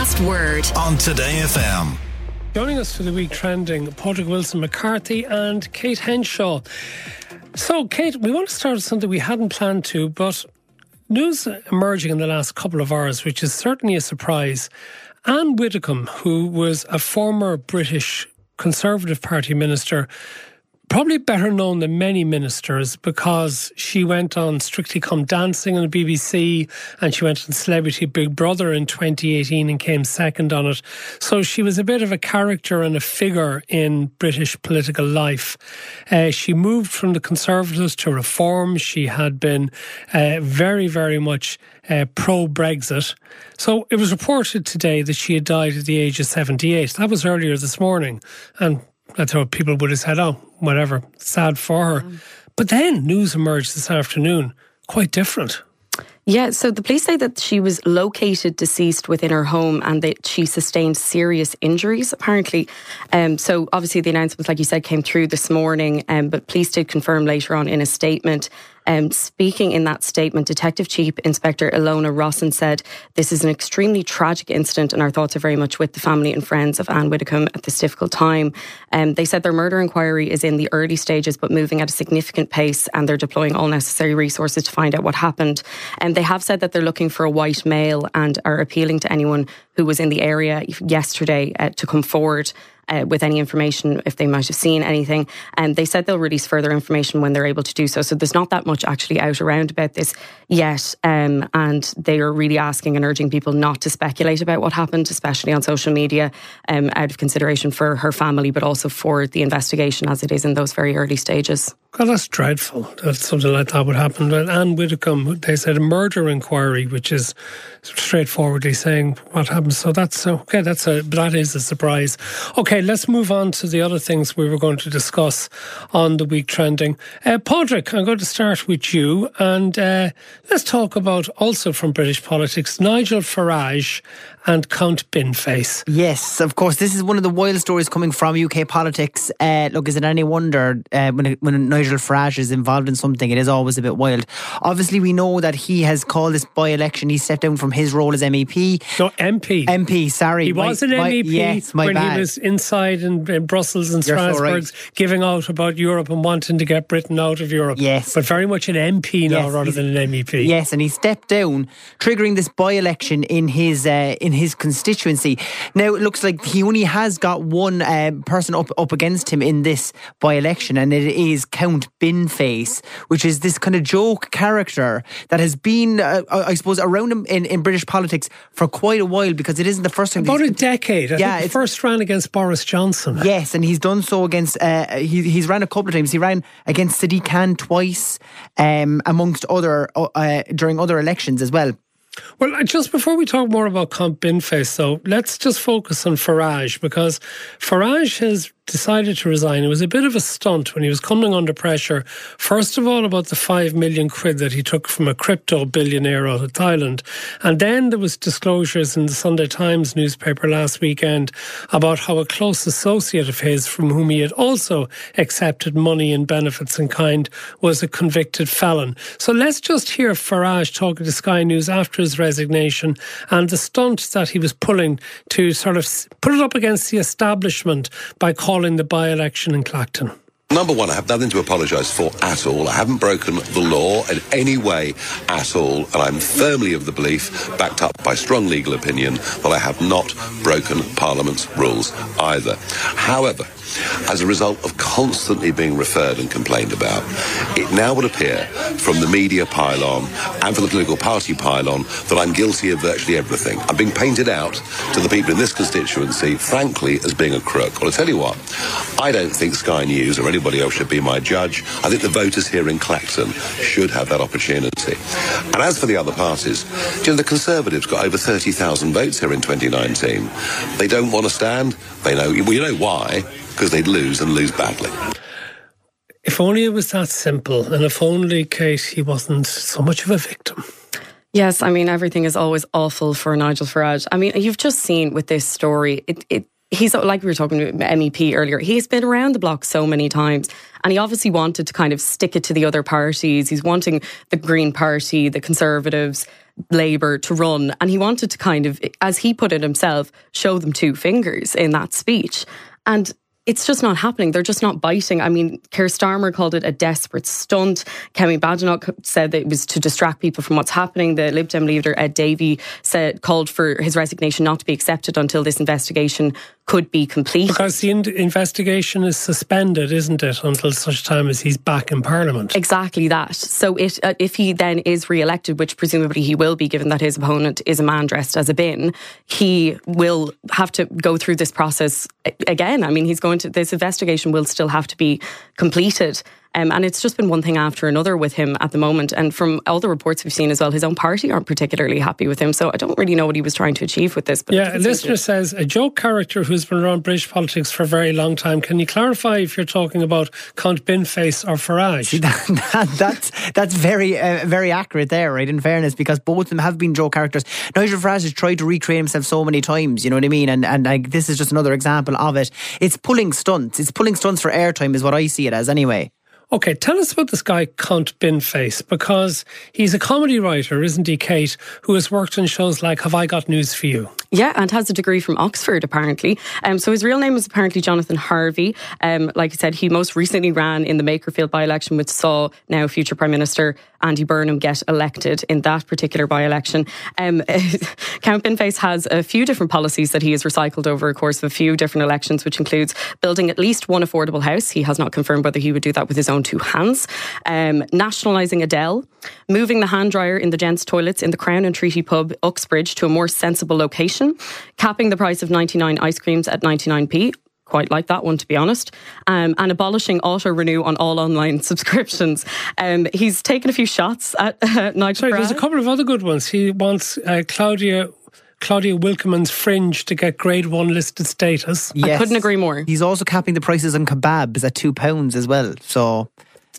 last word on Today FM. Joining us for the week trending, Padraig Wilson McCarthy and Kate Henshaw. So, Kate, we want to start with something we hadn't planned to, but news emerging in the last couple of hours, which is certainly a surprise. Anne Widdecombe, who was a former British Conservative Party minister, probably better known than many ministers because she went on Strictly Come Dancing on the BBC and she went on Celebrity Big Brother in 2018 and came second on it. So she was a bit of a character and a figure in British political life. She moved from the Conservatives to Reform. She had been very, very much pro-Brexit. So it was reported today that she had died at the age of 78. That was earlier this morning. And that's how people would have said, oh, whatever, sad for her. But then news emerged this afternoon, quite different. Yeah, so the police say that she was located deceased within her home and that she sustained serious injuries, apparently. So obviously the announcement, like you said, came through this morning, but police did confirm later on in a statement. Speaking in that statement, Detective Chief Inspector Ilona Rosson said, "This is an extremely tragic incident and our thoughts are very much with the family and friends of Anne Widdecombe at this difficult time." They said their murder inquiry is in the early stages but moving at a significant pace and they're deploying all necessary resources to find out what happened. They have said that they're looking for a white male and are appealing to anyone who was in the area yesterday to come forward with any information if they might have seen anything. And they said they'll release further information when they're able to do so. So there's not that much actually out around about this yet. And they are really asking and urging people not to speculate about what happened, especially on social media, out of consideration for her family, but also for the investigation as it is in those very early stages. God, that's dreadful that something like that would happen. But Anne Widdecombe, they said a murder inquiry, which is straightforwardly saying what happened. So that's okay. That is a surprise. Okay, let's move on to the other things we were going to discuss on the week trending. Padraig, I'm going to start with you, and let's talk about also from British politics, Nigel Farage and Count Binface. Yes, of course. This is one of the wild stories coming from UK politics. Look, is it any wonder when Nigel Farage is involved in something, it is always a bit wild. Obviously, we know that he has called this by-election. He stepped down from his role as MEP. No, MP. MP, sorry. He was an MEP yes, when bad. He was inside in Brussels and Strasbourg, so right, giving out about Europe and wanting to get Britain out of Europe. Yes. But very much an MP now rather than an MEP. Yes, and he stepped down, triggering this by-election in his constituency. Now, it looks like he only has got one person up against him in this by-election, and it is Count Binface, which is this kind of joke character that has been, I suppose, around in British politics for quite a while, because it isn't the first time. About a decade. I think he first ran against Boris Johnson. Yes, and he's done so against, he's ran a couple of times. He ran against Sadiq Khan twice, amongst other, during other elections as well. Well, just before we talk more about Count Binface, though, let's just focus on Farage, because Farage has decided to resign. It was a bit of a stunt when he was coming under pressure. First of all, about the 5 million quid that he took from a crypto billionaire out of Thailand. And then there was disclosures in the Sunday Times newspaper last weekend about how a close associate of his, from whom he had also accepted money and benefits in kind, was a convicted felon. So let's just hear Farage talking to Sky News after his resignation and the stunt that he was pulling to sort of put it up against the establishment by calling the by-election in Clacton. Number one, I have nothing to apologise for at all. I haven't broken the law in any way at all, and I'm firmly of the belief, backed up by strong legal opinion, that I have not broken Parliament's rules either. However, as a result of constantly being referred and complained about, it now would appear from the media pylon and from the political party pylon that I'm guilty of virtually everything. I'm being painted out to the people in this constituency, frankly, as being a crook. Well, I'll tell you what, I don't think Sky News or anybody else should be my judge. I think the voters here in Clacton should have that opportunity. And as for the other parties, the Conservatives got over 30,000 votes here in 2019. They don't want to stand. They know, well, you know why? Because they'd lose and lose badly. If only it was that simple, and if only, Kate, he wasn't so much of a victim. Yes, I mean, everything is always awful for Nigel Farage. I mean, you've just seen with this story, he's, like we were talking about MEP earlier, he's been around the block so many times, and he obviously wanted to kind of stick it to the other parties. He's wanting the Green Party, the Conservatives, Labour to run, and he wanted to kind of, as he put it himself, show them two fingers in that speech. And it's just not happening. They're just not biting. I mean, Keir Starmer called it a desperate stunt. Kemi Badenoch said that it was to distract people from what's happening. The Lib Dem leader, Ed Davey, called for his resignation not to be accepted until this investigation could be complete. Because the investigation is suspended, isn't it, until such time as he's back in Parliament? Exactly that. So if he then is re-elected, which presumably he will be, given that his opponent is a man dressed as a bin, he will have to go through this process again. I mean, this investigation will still have to be completed. And it's just been one thing after another with him at the moment. And from all the reports we've seen as well, his own party aren't particularly happy with him. So I don't really know what he was trying to achieve with this. But yeah, a listener says, a joke character who's been around British politics for a very long time. Can you clarify if you're talking about Count Binface or Farage? See, that's very very accurate there, right, in fairness, because both of them have been joke characters. Nigel Farage has tried to recreate himself so many times, you know what I mean? And like, this is just another example of it. It's pulling stunts. It's pulling stunts for airtime is what I see it as anyway. Okay, tell us about this guy, Count Binface, because he's a comedy writer, isn't he, Kate, who has worked on shows like Have I Got News For You? Yeah, and has a degree from Oxford, apparently. So his real name is apparently Jonathan Harvey. Like I said, he most recently ran in the Makerfield by-election, which saw now future Prime Minister Andy Burnham get elected in that particular by-election. Count Binface has a few different policies that he has recycled over a course of a few different elections, which includes building at least one affordable house. He has not confirmed whether he would do that with his own two hands. Nationalising Adele, moving the hand dryer in the gents' toilets in the Crown and Treaty pub, Uxbridge, to a more sensible location, capping the price of 99 ice creams at 99p. Quite like that one, to be honest. And abolishing auto-renew on all online subscriptions. He's taken a few shots at Nigel Farage. There's a couple of other good ones. He wants Claudia Wilkeman's Fringe to get grade 1 listed status. Yes. I couldn't agree more. He's also capping the prices on kebabs at £2 as well. So,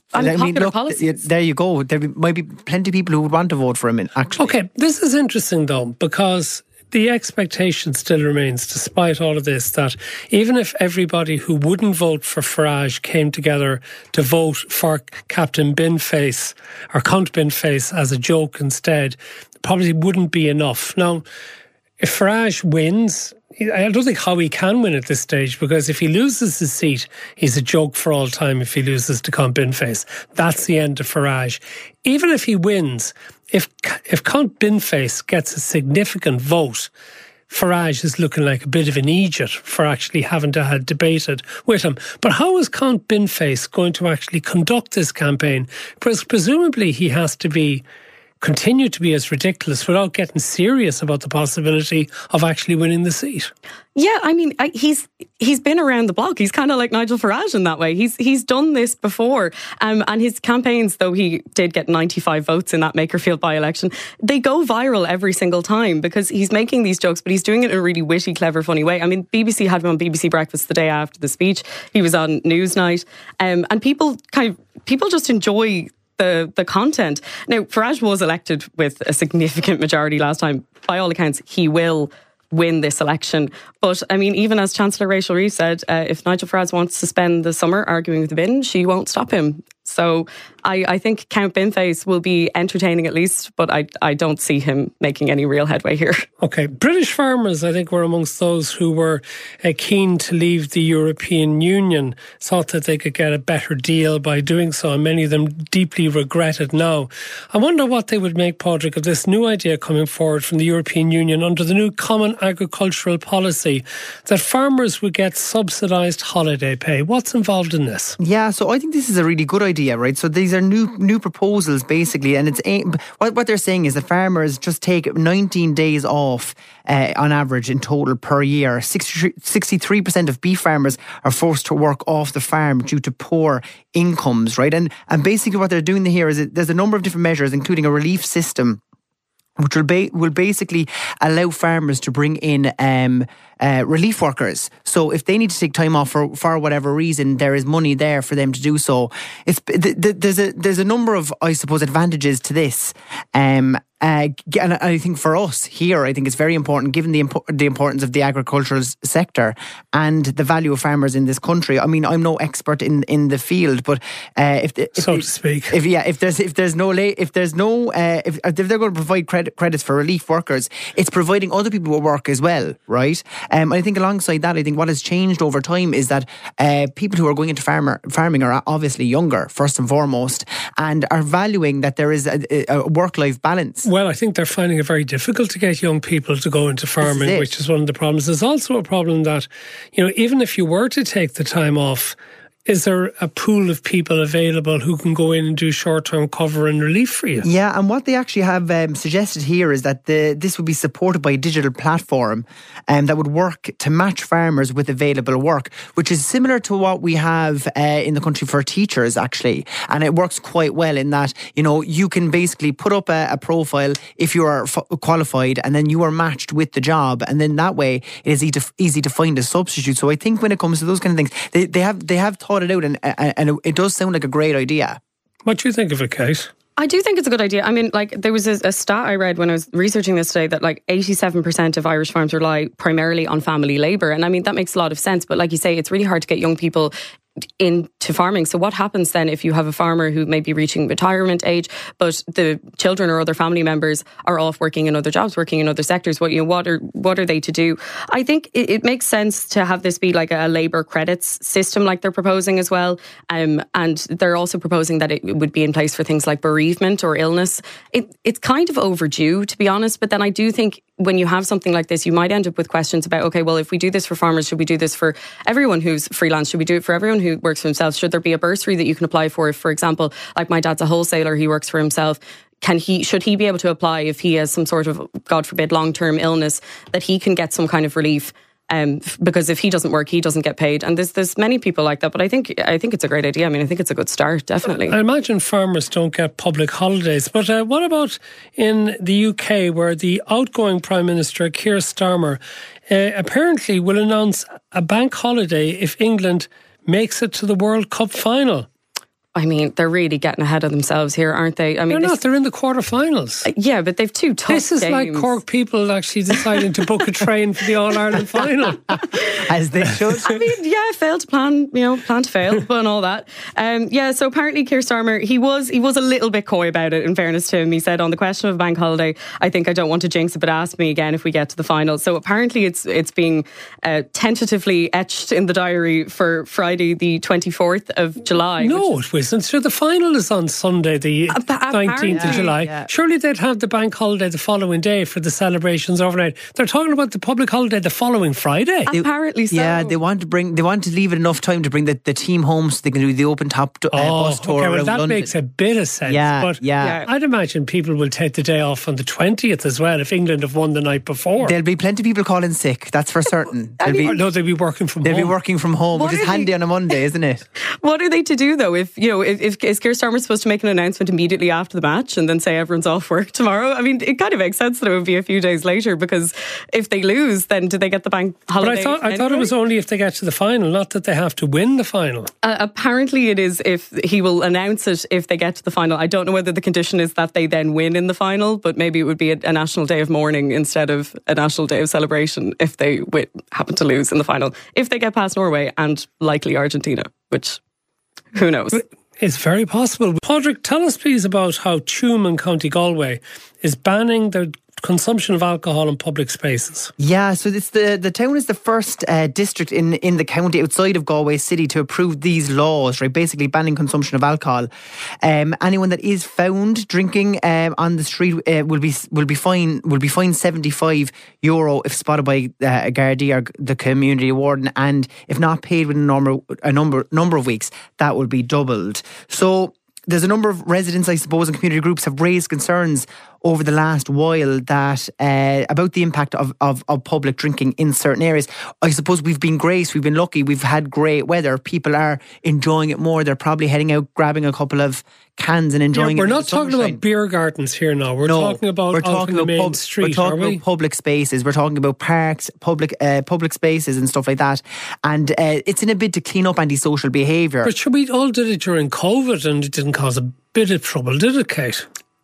policies. There you go. There might be plenty of people who would want to vote for him, actually. Okay, this is interesting though, because the expectation still remains, despite all of this, that even if everybody who wouldn't vote for Farage came together to vote for Captain Binface or Count Binface as a joke instead, it probably wouldn't be enough. Now, if Farage wins, I don't think how he can win at this stage, because if he loses his seat, he's a joke for all time if he loses to Count Binface. That's the end of Farage. Even if he wins, if Count Binface gets a significant vote, Farage is looking like a bit of an idiot for actually having to have debated with him. But how is Count Binface going to actually conduct this campaign? Because presumably he has to continue to be as ridiculous without getting serious about the possibility of actually winning the seat. Yeah, I mean, he's been around the block. He's kind of like Nigel Farage in that way. He's done this before. And his campaigns, though he did get 95 votes in that Makerfield by-election, they go viral every single time because he's making these jokes, but he's doing it in a really witty, clever, funny way. I mean, BBC had him on BBC Breakfast the day after the speech. He was on Newsnight. And people just enjoy the content. Now, Farage was elected with a significant majority last time. By all accounts, he will win this election. But, I mean, even as Chancellor Rachel Reeves said, if Nigel Farage wants to spend the summer arguing with the bin, she won't stop him. So I think Count Binface will be entertaining at least, but I don't see him making any real headway here. Okay. British farmers, I think, were amongst those who were keen to leave the European Union, thought that they could get a better deal by doing so, and many of them deeply regret it now. I wonder what they would make, Padraig, of this new idea coming forward from the European Union under the new Common Agricultural Policy, that farmers would get subsidised holiday pay. What's involved in this? Yeah, so I think this is a really good idea, right? So these are new proposals basically, and it's what they're saying is that farmers just take 19 days off on average in total per year. 63% of beef farmers are forced to work off the farm due to poor incomes, right? And basically what they're doing here is there's a number of different measures, including a relief system, which will basically allow farmers to bring in relief workers. So if they need to take time off for whatever reason, there is money there for them to do so. There's a number of, I suppose, advantages to this. And I think for us here, I think it's very important, given the importance of the agricultural sector and the value of farmers in this country. I mean, I'm no expert in the field, but if they're going to provide credits for relief workers, it's providing other people with work as well, right? I think alongside that, I think what has changed over time is that people who are going into farming are obviously younger, first and foremost, and are valuing that there is a work-life balance. Well, I think they're finding it very difficult to get young people to go into farming, which is one of the problems. There's also a problem that, even if you were to take the time off, is there a pool of people available who can go in and do short-term cover and relief for you? Yeah, and what they actually have suggested here is that this would be supported by a digital platform that would work to match farmers with available work, which is similar to what we have in the country for teachers, actually. And it works quite well in that, you can basically put up a profile if you are qualified, and then you are matched with the job. And then that way it is easy to find a substitute. So I think when it comes to those kind of things, they have thought it out, and it does sound like a great idea. What do you think of it, Kate? I do think it's a good idea. I mean, there was a stat I read when I was researching this today that 87% of Irish farms rely primarily on family labour. And I mean, that makes a lot of sense. But like you say, it's really hard to get young people into farming. So what happens then if you have a farmer who may be reaching retirement age, but the children or other family members are off working in other jobs, working in other sectors? What are they to do? I think it makes sense to have this be like a labour credits system, like they're proposing as well. And they're also proposing that it would be in place for things like bereavement or illness. It's kind of overdue, to be honest. But then I do think when you have something like this, you might end up with questions about, okay, well, if we do this for farmers, should we do this for everyone who's freelance? Should we do it for everyone who works for themselves? Should there be a bursary that you can apply for? If, for example, like my dad's a wholesaler, he works for himself. Should he be able to apply if he has some sort of, God forbid, long-term illness, that he can get some kind of relief? Because if he doesn't work, he doesn't get paid. And there's many people like that. But I think it's a great idea. I mean, I think it's a good start, definitely. I imagine farmers don't get public holidays. But what about in the UK, where the outgoing Prime Minister, Keir Starmer, apparently will announce a bank holiday if England makes it to the World Cup final? I mean, they're really getting ahead of themselves here, aren't they? I mean, they're not. They're in the quarterfinals. Yeah, but they've two tough games. This is like Cork people actually deciding to book a train for the All-Ireland final. As they should. I mean, yeah, fail to plan, plan to fail, but and all that. So apparently Keir Starmer, he was a little bit coy about it, in fairness to him. He said, on the question of a bank holiday, I think I don't want to jinx it, but ask me again if we get to the final. So apparently it's being tentatively etched in the diary for Friday, the 24th of July. No, it wasn't. So the final is on Sunday, the 19th of July. Yeah. Surely they'd have the bank holiday the following day for the celebrations overnight. They're talking about the public holiday the following Friday. Apparently so. Yeah, they want to leave it enough time to bring the team home so they can do the open top bus tour around that London. Makes a bit of sense. Yeah. I'd imagine people will take the day off on the 20th as well if England have won the night before. There'll be plenty of people calling sick, that's for certain. They'll be working from home. They'll be working from home, which is handy on a Monday, isn't it? What are they to do though if is Keir Starmer supposed to make an announcement immediately after the match and then say everyone's off work tomorrow? I mean, it kind of makes sense that it would be a few days later, because if they lose, then do they get the bank holiday? But I thought it was only if they get to the final, not that they have to win the final. Apparently it is if he will announce it if they get to the final. I don't know whether the condition is that they then win in the final, but maybe it would be a national day of mourning instead of a national day of celebration if they happen to lose in the final. If they get past Norway and likely Argentina, which who knows? It's very possible. Padraig, tell us please about how Tuam in County Galway is banning the consumption of alcohol in public spaces. Yeah, so it's the town is the first district in the county outside of Galway City to approve these laws, right? Basically banning consumption of alcohol. Anyone that is found drinking on the street will be fined €75 if spotted by a Gardaí or the community warden, and if not paid within a number of weeks, that will be doubled. So there's a number of residents, I suppose, and community groups have raised concerns over the last while that about the impact of public drinking in certain areas. I suppose we've been lucky, we've had great weather. People are enjoying it more. They're probably heading out, grabbing a couple of cans and enjoying it. We're not talking about beer gardens here now. We're talking about the main street. We're talking about public spaces. We're talking about parks, public spaces and stuff like that. And it's in a bid to clean up antisocial behaviour. But we all did it during COVID and it didn't cause a bit of trouble, did it, Kate?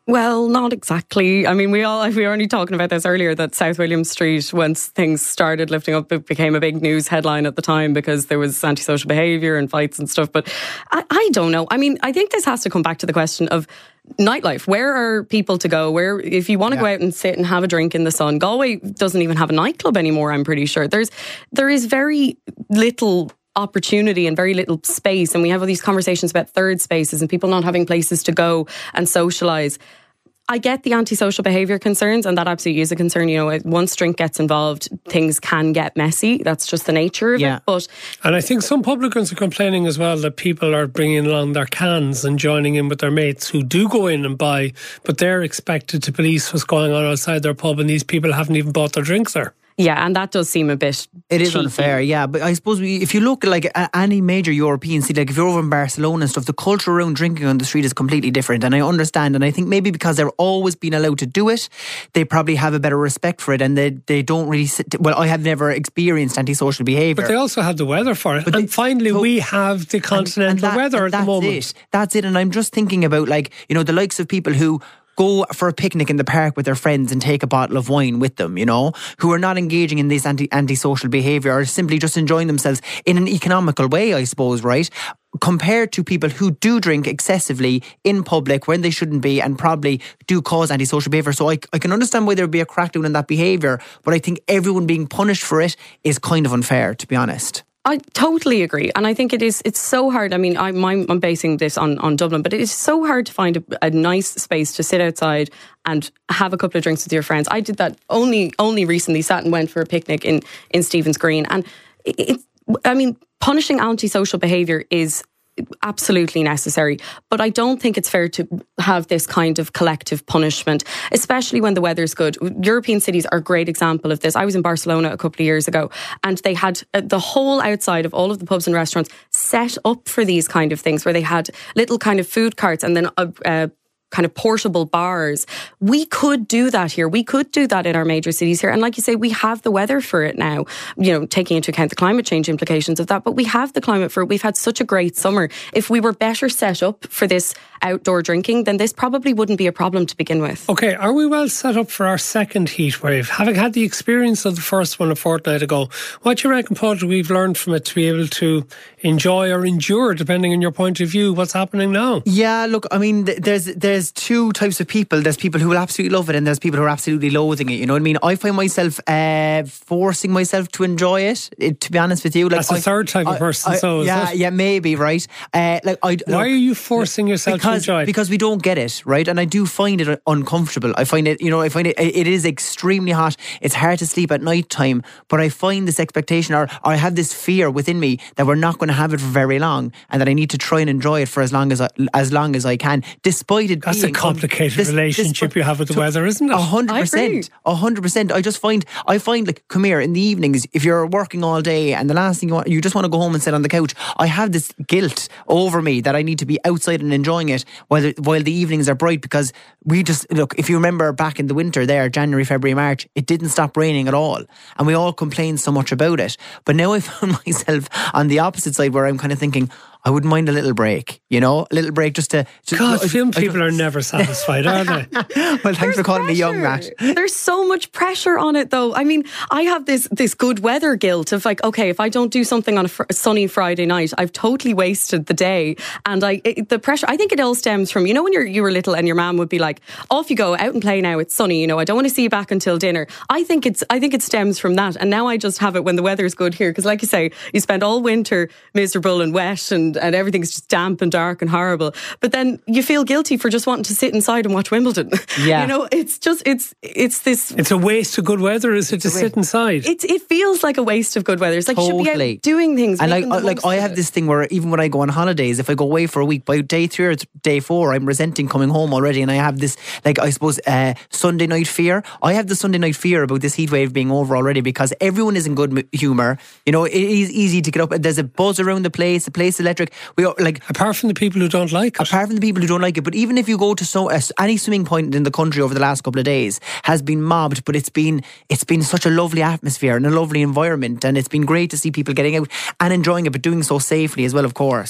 Well, not exactly. I mean, we were only talking about this earlier, that South William Street, once things started lifting up, it became a big news headline at the time because there was antisocial behaviour and fights and stuff. But I don't know. I mean, I think this has to come back to the question of nightlife. Where are people to go? Where, if you want to go out and sit and have a drink in the sun, Galway doesn't even have a nightclub anymore, I'm pretty sure. There is very little opportunity and very little space, and we have all these conversations about third spaces and people not having places to go and socialise. I get the antisocial behaviour concerns, and that absolutely is a concern. You know, once drink gets involved, things can get messy. That's just the nature of it. And I think some publicans are complaining as well that people are bringing along their cans and joining in with their mates who do go in and buy, but they're expected to police what's going on outside their pub, and these people haven't even bought their drinks there. Yeah, and that does seem a bit It is cheeky. unfair, yeah. But I suppose if you look at like any major European city, like if you're over in Barcelona and stuff, the culture around drinking on the street is completely different. And I understand, and I think maybe because they're always been allowed to do it, they probably have a better respect for it, and they don't really well, I have never experienced antisocial behaviour. But they also have the weather for it. And finally, we have the continental weather at the moment. That's it. And I'm just thinking about, like, you know, the likes of people who go for a picnic in the park with their friends and take a bottle of wine with them, you know, who are not engaging in this antisocial behaviour, or simply just enjoying themselves in an economical way, I suppose, right? Compared to people who do drink excessively in public when they shouldn't be, and probably do cause antisocial behaviour. So I can understand why there would be a crackdown on that behaviour, but I think everyone being punished for it is kind of unfair, to be honest. I totally agree, and I think it's so hard. I mean, I'm basing this on Dublin, but it is so hard to find a nice space to sit outside and have a couple of drinks with your friends. I did that only recently, sat and went for a picnic in Stephen's Green, and I mean, punishing antisocial behaviour is absolutely necessary, but I don't think it's fair to have this kind of collective punishment, especially when the weather's good. European cities are a great example of this. I was in Barcelona a couple of years ago, and they had the whole outside of all of the pubs and restaurants set up for these kind of things, where they had little kind of food carts and then kind of portable bars. We could do that here. We could do that in our major cities here. And like you say, we have the weather for it now, you know, taking into account the climate change implications of that. But we have the climate for it. We've had such a great summer. If we were better set up for this outdoor drinking, then this probably wouldn't be a problem to begin with. Okay, are we well set up for our second heat wave? Having had the experience of the first one a fortnight ago, what do you reckon, Paul, we've learned from it to be able to enjoy or endure, depending on your point of view, what's happening now? Yeah, look, I mean, there's two types of people. There's people who will absolutely love it, and there's people who are absolutely loathing it. You know what I mean? I find myself forcing myself to enjoy it, to be honest with you. Like, that's a third type of person, yeah, maybe, right? Why are you forcing yourself to enjoy it? Because we don't get it, right? And I do find it uncomfortable. I find it is extremely hot. It's hard to sleep at night time, but I find this expectation, or I have this fear within me that we're not going to have it for very long, and that I need to try and enjoy it for as long as I can, despite it That's being a complicated relationship you have with the weather, isn't it? 100%. 100%. I find, like, come here, in the evenings, if you're working all day and the last thing you just want to go home and sit on the couch, I have this guilt over me that I need to be outside and enjoying it while the evenings are bright, because look, if you remember back in the winter there, January, February, March, it didn't stop raining at all, and we all complained so much about it. But now I found myself on the opposite side, where I'm kind of thinking, I wouldn't mind a little break, you know, a little break just to... God, film people are never satisfied, are they? Well, thanks for calling me young, Matt. There's so much pressure on it, though. I mean, I have this good weather guilt of, like, okay, if I don't do something on a sunny Friday night, I've totally wasted the day. And the pressure, I think it all stems from, you know, when you were little and your mum would be like, off you go, out and play now, it's sunny, you know, I don't want to see you back until dinner. I think it stems from that. And now I just have it when the weather's good here, because, like you say, you spend all winter miserable and wet and everything's just damp and dark and horrible. But then you feel guilty for just wanting to sit inside and watch Wimbledon. Yeah. You know, it's this... It's a waste of good weather, is it, to sit inside? It feels like a waste of good weather. It's like you should be out doing things. And I have this thing where even when I go on holidays, if I go away for a week, by day 3 or day 4, I'm resenting coming home already. And I have this, like, I suppose, Sunday night fear. I have the Sunday night fear about this heat wave being over already, because everyone is in good humour. You know, it is easy to get up. There's a buzz around the place is electric. Apart from the people who don't like it. Apart from the people who don't like it. But even if you go to any swimming point in the country over the last couple of days has been mobbed, but it's been such a lovely atmosphere and a lovely environment, and it's been great to see people getting out and enjoying it, but doing so safely as well, of course.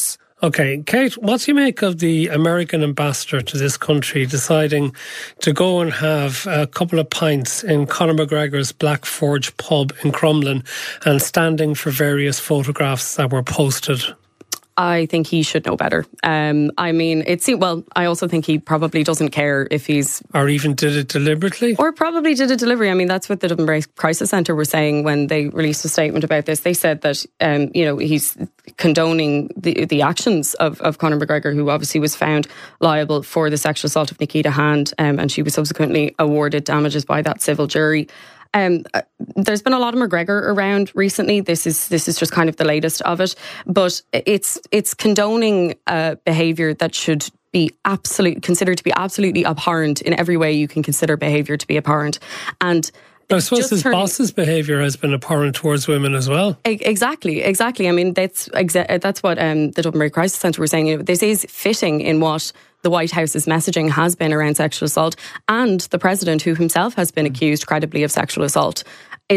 Okay, Kate, what do you make of the American ambassador to this country deciding to go and have a couple of pints in Conor McGregor's Black Forge pub in Crumlin and standing for various photographs that were posted? I think he should know better. I mean, I also think he probably doesn't care if he's... Or even did it deliberately? Or probably did it deliberately. I mean, that's what the Dublin Crisis Centre were saying when they released a statement about this. They said that, he's condoning the actions of Conor McGregor, who obviously was found liable for the sexual assault of Nikita Hand, and she was subsequently awarded damages by that civil jury. There's been a lot of McGregor around recently. This is just kind of the latest of it, but it's condoning behaviour that should be considered to be absolutely abhorrent in every way you can consider behaviour to be abhorrent. And I suppose his boss's behaviour has been abhorrent towards women as well. Exactly. I mean, that's what the Dublin Crisis Centre were saying. This is fitting in what the White House's messaging has been around sexual assault, and the president, who himself has been accused credibly of sexual assault.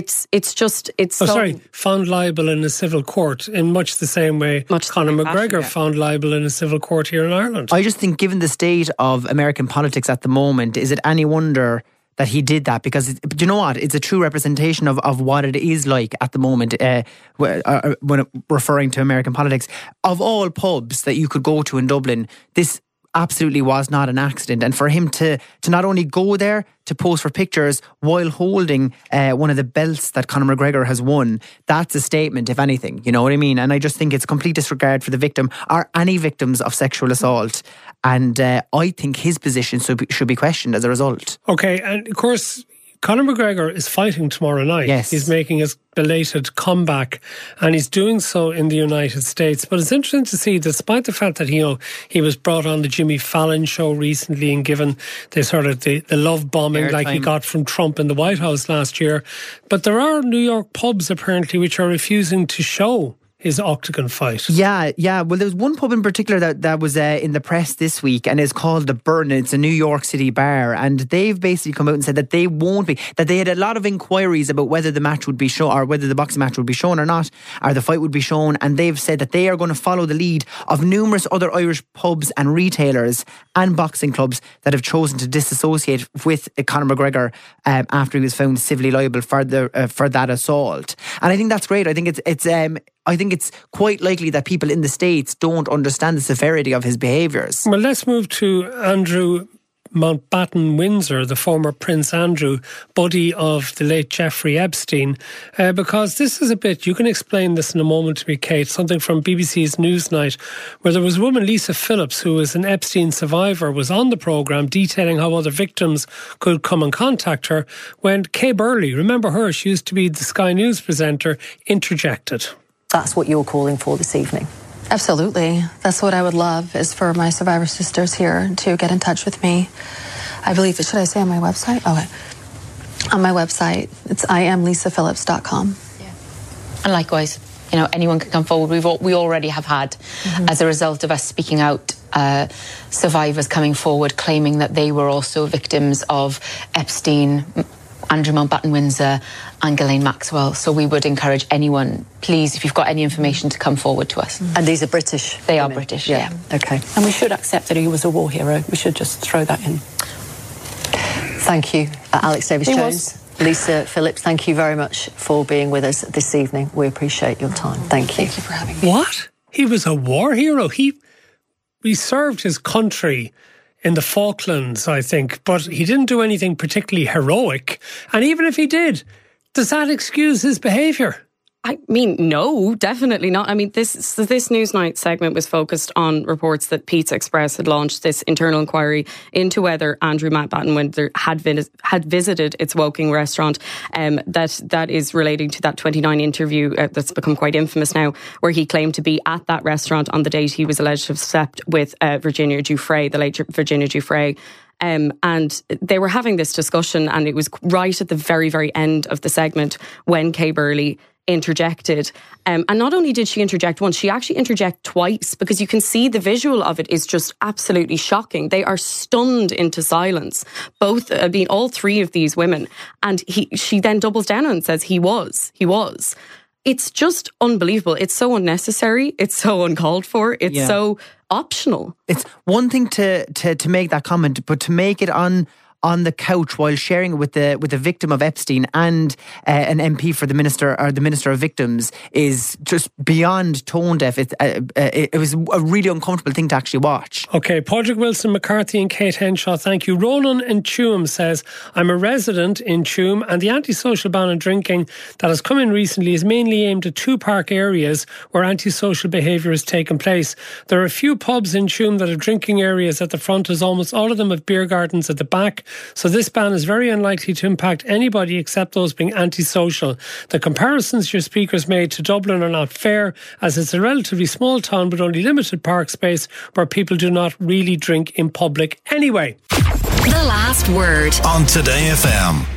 Found liable in a civil court in much the same way Conor McGregor found liable in a civil court here in Ireland. I just think, given the state of American politics at the moment, is it any wonder that he did that? Because do you know what? It's a true representation of what it is like at the moment when referring to American politics. Of all pubs that you could go to in Dublin, this absolutely was not an accident. And for him to not only go there to pose for pictures while holding one of the belts that Conor McGregor has won, that's a statement, if anything. You know what I mean? And I just think it's complete disregard for the victim or any victims of sexual assault. And I think his position should be questioned as a result. Okay, and of course, Conor McGregor is fighting tomorrow night. Yes. He's making his belated comeback, and he's doing so in the United States. But it's interesting to see, despite the fact that he was brought on the Jimmy Fallon show recently and given the love bombing like he got from Trump in the White House last year, but there are New York pubs apparently which are refusing to show his octagon fight. Yeah. Well, there's one pub in particular that was in the press this week, and it's called The Burn. It's a New York City bar, and they've basically come out and said that they won't be, that they had a lot of inquiries about whether the match would be shown, or whether the boxing match would be shown or not, or the fight would be shown, and they've said that they are going to follow the lead of numerous other Irish pubs and retailers and boxing clubs that have chosen to disassociate with Conor McGregor after he was found civilly liable for that assault. And I think that's great. I think it's quite likely that people in the States don't understand the severity of his behaviours. Well, let's move to Andrew Mountbatten Windsor, the former Prince Andrew, buddy of the late Jeffrey Epstein, because this is a bit, you can explain this in a moment to me, Kate, something from BBC's Newsnight, where there was a woman, Lisa Phillips, who was an Epstein survivor, was on the programme detailing how other victims could come and contact her, when Kay Burley, remember her, she used to be the Sky News presenter, interjected. That's what you're calling for this evening? Absolutely. That's what I would love, is for my survivor sisters here to get in touch with me. I believe, should I say on my website? Okay. On my website, it's IamLisaPhillips.com. Yeah. And likewise, anyone can come forward. We already have had, as a result of us speaking out, survivors coming forward claiming that they were also victims of Epstein, Andrew Mountbatten Windsor and Ghislaine Maxwell. So we would encourage anyone, please, if you've got any information, to come forward to us. And these are British? They are British, yeah. Okay. And we should accept that he was a war hero. We should just throw that in. Thank you, Alex Davies-Jones. Lisa Phillips, thank you very much for being with us this evening. We appreciate your time. Thank you. Thank you for having me. What? He was a war hero? He served his country in the Falklands, I think, but he didn't do anything particularly heroic. And even if he did, does that excuse his behaviour? I mean, no, definitely not. I mean, this Newsnight segment was focused on reports that Pizza Express had launched this internal inquiry into whether Andrew Mountbatten Windsor had visited its Woking restaurant. That is relating to that 29 interview that's become quite infamous now, where he claimed to be at that restaurant on the date he was alleged to have slept with Virginia Giuffre, the late Virginia Giuffre. And they were having this discussion, and it was right at the very, very end of the segment when Kay Burley interjected. And not only did she interject once, she actually interjected twice, because you can see the visual of it is just absolutely shocking. They are stunned into silence. All three of these women. And she then doubles down and says he was. it's just unbelievable. It's so unnecessary. It's so uncalled for. It's so optional. It's one thing to make that comment, but to make it on the couch while sharing it with the victim of Epstein and an MP for the Minister of Victims is just beyond tone deaf. It was a really uncomfortable thing to actually watch. Okay, Padraig Wilson McCarthy and Kate Henshaw, thank you. Ronan in Tuam says, I'm a resident in Tuam and the antisocial ban on drinking that has come in recently is mainly aimed at 2 park areas where antisocial behaviour has taken place. There are a few pubs in Tuam that have drinking areas at the front, as almost all of them have beer gardens at the back. So this ban is very unlikely to impact anybody except those being antisocial. The comparisons your speakers made to Dublin are not fair, as it's a relatively small town with only limited park space where people do not really drink in public anyway. The Last Word on Today FM.